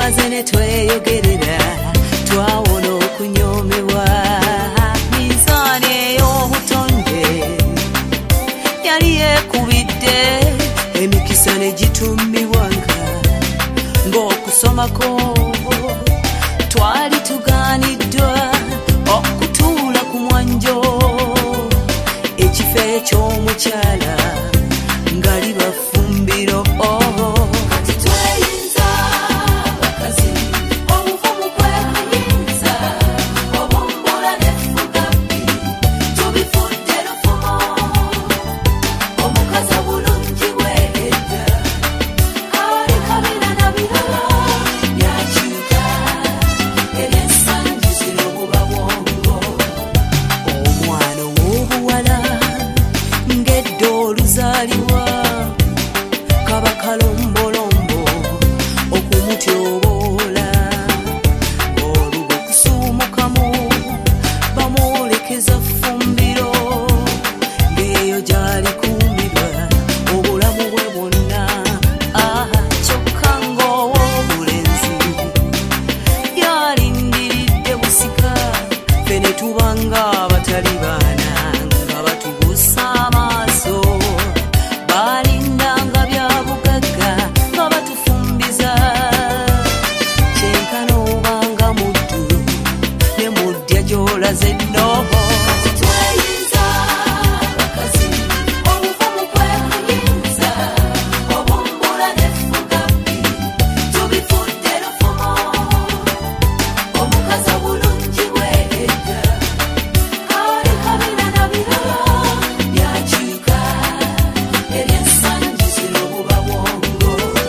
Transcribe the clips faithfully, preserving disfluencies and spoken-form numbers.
tumaze ne tweyogerera twawona okunyoomebwa mizaani ey'obutonde yali yeekubidde emikisa ne gitummibwanga ng'okusomako twali tugaaniddwa okutuula ku mwanjo ekifo eky'omukyala nga liba ffumbiro kati tweyinza bakazi obuvumu kwekuyinza obumbula n'effugabbi tubifudde lufumo omukazi obulungi bw'edda ali kabina na birala byakiika ebyensangi zino buba bwongo omwana ow'obuwala ng'edda oluzaalibwa kaba kalombolombo okumutyoboola oluba okusuumukamu bamwolekeza ffumbiro ng'eyo gy'alikuumirwa obulamu bwe bwonna kyokka ng'ow'obulenzi yalindiridde busika ffe ne tubanga abatali baana nga batubuusa amaaso balindanga bya bugagga nga batufumbiza kyenkana obanga muddu ne muddya gy'olaze nnoho kati tweyinza bakazi obuvumu kwekuyinza obumbula n'effugabbi tubifudde lufumo omukazi obulungi bw'edda ali kabina na birala byakiika ebyensangi zino buba bwongo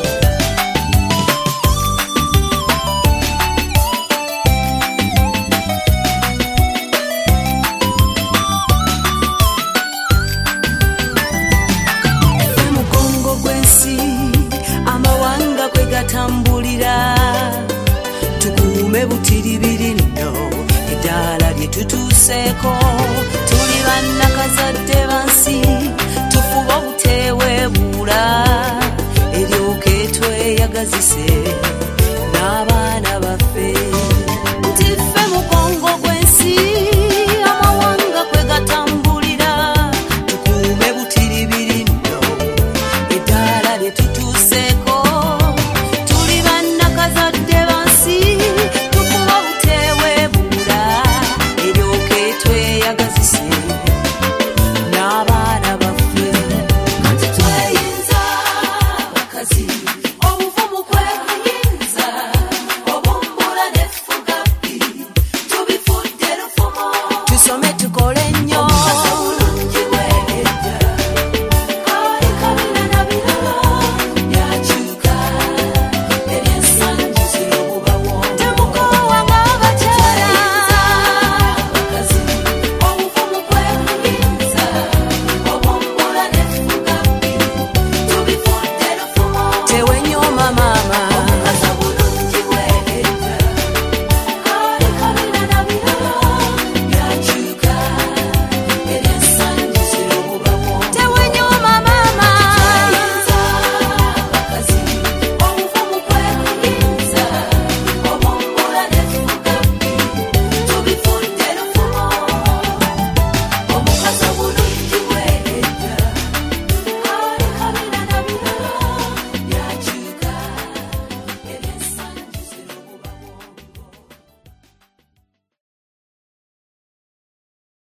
mugongo gw'ensi amawanga kwe gatambulira tukuume butiribiri nno eddaala lye tutuuseeko tuli bannakazadde bansi tufuba obuteeweebuula eryoke tweyagazise n'abaana